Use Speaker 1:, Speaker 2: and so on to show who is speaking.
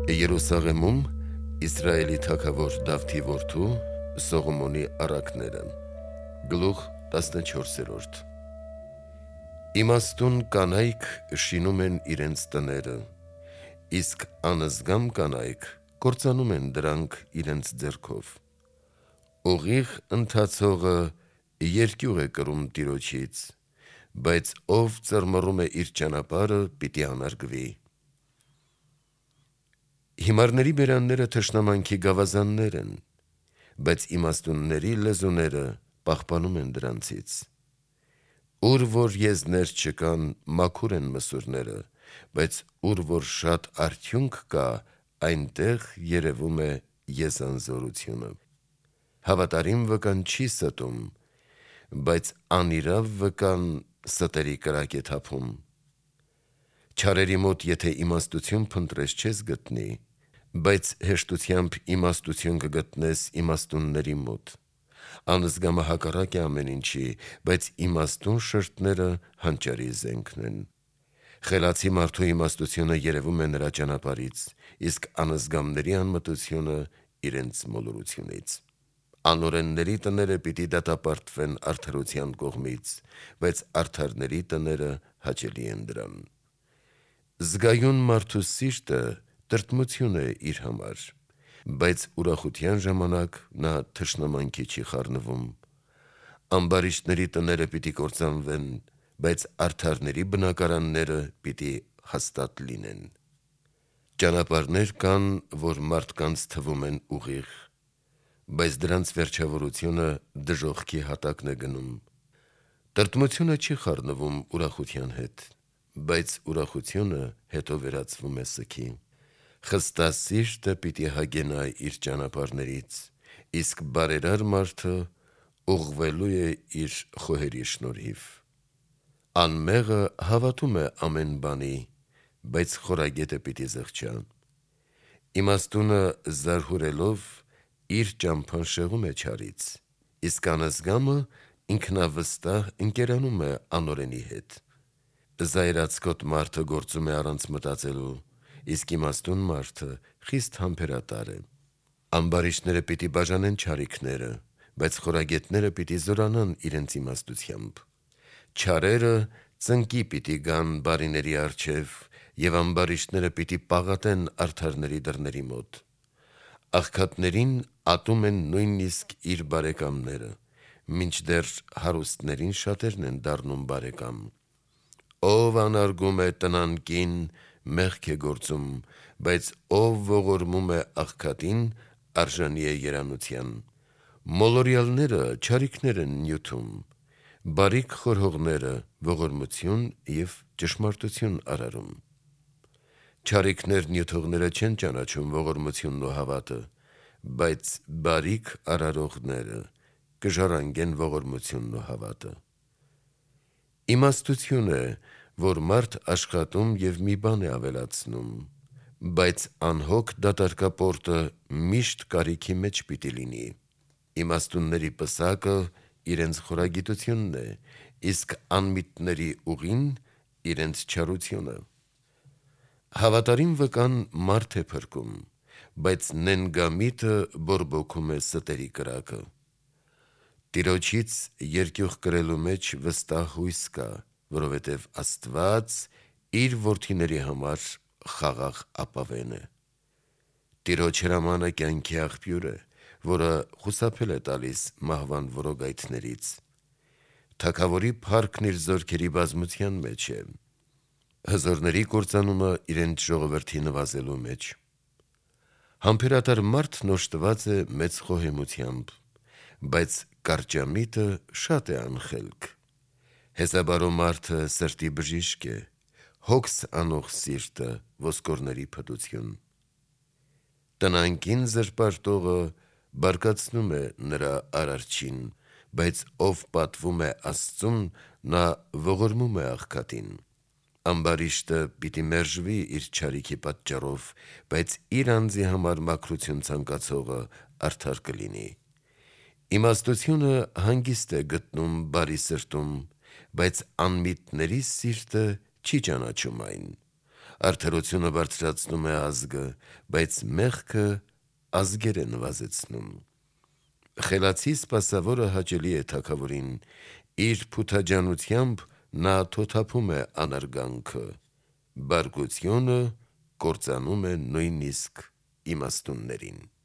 Speaker 1: Երուսաղեմում Իսրայելի թագավոր Դավթի որդու Սողոմոնի առակները Գլուխ 14 Իմաստուն կանայք շինում են իրենց տները, իսկ անզգամ կանայք կործանում են դրանք իրենց ձեռքով։ Ուղիղ ընթացողը երկյուղ է կրում Տիրոջից, բայց ով ծռմռում է իր ճանապարհը, պիտի անարգվի։ Հիմարների բերանները թշնամանքի գավազաններ են, բայց իմաստունների լեզուները պահպանում են դրանցից։ Ուր որ եզներ չկան, մաքուր են մսուրները, բայց ուր որ շատ արդյունք կա, այնտեղ երևում է եզանզորությունը։ Հավատարիմ վկան չի ստում, բայց անիրավ վկան ստերի կրակ է թափում։ Չարերի մոտ եթե իմաստություն փնտրես չես գտնի, բայց հեշտությամբ իմաստություն կգտնես իմաստունների մոտ։ Անզգամը հակառակ է ամեն ինչի, բայց իմաստուն շրթները հանճարի զենքն են։ Խելացի մարդու իմաստությունը երևում է նրա ճանապարհից, իսկ անզգամների անմտությունը իրենց մոլորությունից։ Անօրենների տները պիտի դատապարտվեն արդարության կողմից, բայց արդարների տները հաճելի են դրան։ Զգայուն մարդու սիրտը տրտմություն է իր համար, բայց ուրախության ժամանակ նա թշնամանքի չի խառնվում։ Ամբարիշտների տները պիտի կործանվեն, բայց արդարների բնակարանները պիտի հաստատ լինեն։ Ճանապարհներ կան, որ մարդկանց թվում են ուղիղ, բայց դրանց վերջավորությունը դժոխքի հատակն է գնում։ Տրտմությունը չի խառնվում ուրախության հետ, բայց ուրախությունը հետո վերածվում է սգի։ Խստասիրտը պիտի հագենա իր ճանապարհներից, իսկ բարերար մարդը ուղղվելու է իր խոհերի շնորհիվ։ Անմեղը հավատում է ամեն բանի, բայց խորագետը պիտի զղջա։ Իմաստունը զարհուրելով իր ճամփան շեղում է չարից, իսկ անզգամը ինքնավստահ ընկերանում է անօրենի հետ։ Զայրացկոտ մարդը գործում է առանց մտածելու, իսկ իմաստուն մարդը խիստ համբերատար է։ Ամբարիշտները պիտի բաժանեն չարիքները, բայց խորագետները պիտի զորանան իրենց իմաստությամբ։ Չարերը ծնկի պիտի գան բարիների առջև, եւ ամբարիշտները պիտի պաղատեն արդարների դռների մոտ։ Աղքատներին ատում են նույնիսկ իր բարեկամները, մինչդեռ հարուստներին շատերն են դառնում բարեկամ։ Ով անարգում է տնանկին, մեղք է գործում, բայց ով ողորմում է աղքատին, արժանի է երանության։ Մոլորյալները չարիքներ են նյութում, բարիք խորհողները ողորմություն և ճշմարտություն արարում։ Չարիքներ նյութողները չեն ճանաչում ողորմությունն ու հավատը, բայց բարիք արարողները կժառանգեն ողորմությունն ու հավատը։ Իմաստություն է, որ մարդ աշխատում և մի բան է ավելացնում, բայց անհոգ դատարկապորտը միշտ կարիքի մեջ պիտի լինի։ Իմաստունների պսակը իրենց խորագիտությունն է, իսկ անմիտների ուղին իրենց չարությունը։ Հավատարիմ վկան մարդ է փրկում, բայց նենգամիտը բորբոքում է ստերի կրակը։ Տիրոջից երկյուղ կրելու մեջ վստահ հույս կա, որովհետև Աստված իր որդիների համար խաղաղ ապավեն է։ Տիրոջ հրամանը կյանքի աղբյուր է, որը խուսափել է տալիս մահվան որոգայթներից։ Թագավորի փառքն իր զորքերի բազմության մեջ է, հզորների կործանումը իրենց ժողովրդի նվազելու մեջ։ Համբերատար մարդն օժտված է մեծ խոհեմությամբ, բայց կարճամիտը շատ է անխելք։ Հեզաբարո մարդը սրտի բժիշկ է, հոգս անող սիրտը ոսկորների փտություն։ Տնանկին զրպարտողը բարկացնում է նրա արարչին, բայց ով պատվում է Աստծուն, նա ողորմում է աղքատին։ Ամբարիշտը պիտի մերժվի իր չարիքի պատճառով, բայց իր անձի համար մաքրություն ցանկացողը արդար կլինի։ Իմաստությունը հանգիստ է գտնում բարի սրտում, բայց անմիտների սիրտը չի ճանաչում այն։ Արդարությունը բարձրացնում է ազգը, բայց մեղքը ազգեր է նվազեցնում։ Խելացի սպասավորը հաճելի է թագավորին, իր փութաջանությամբ նա թոթափում է անարգանքը, բարկությունը կործանում է նույնիսկ իմաստուններին։